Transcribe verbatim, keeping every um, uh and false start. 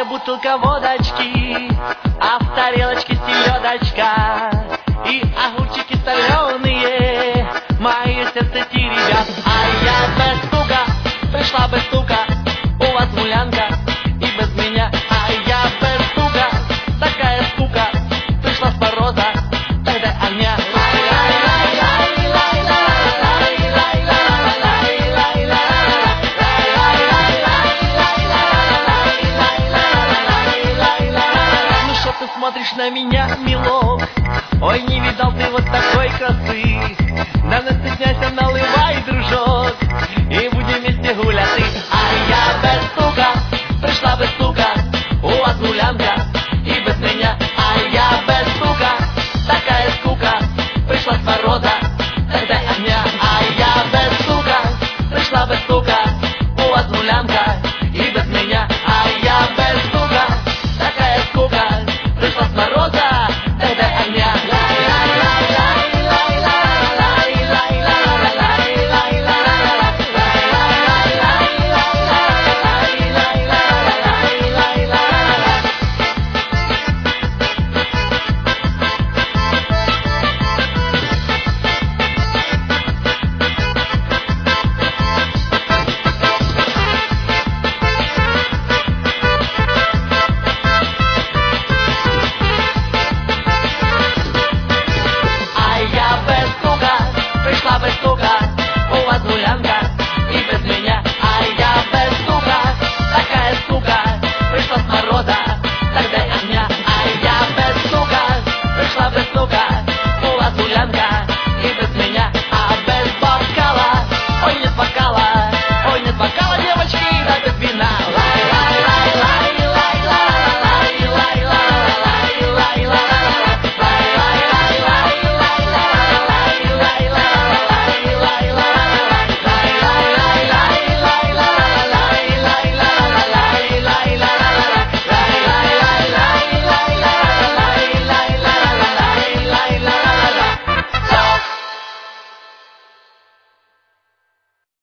Пустая бутылка водочки, а в тарелочке селедочка и огурчики соленые. Мое сердце теребят, а я без стука пришла без стука. У вас гулянка и без меня, а я без стука. Такая скука, пришла с мороза, тогда огня. Ну что ты смотришь на меня, милок? Ой, не видал ты вот такой красы. Да не стесняйся, наливай, дружок.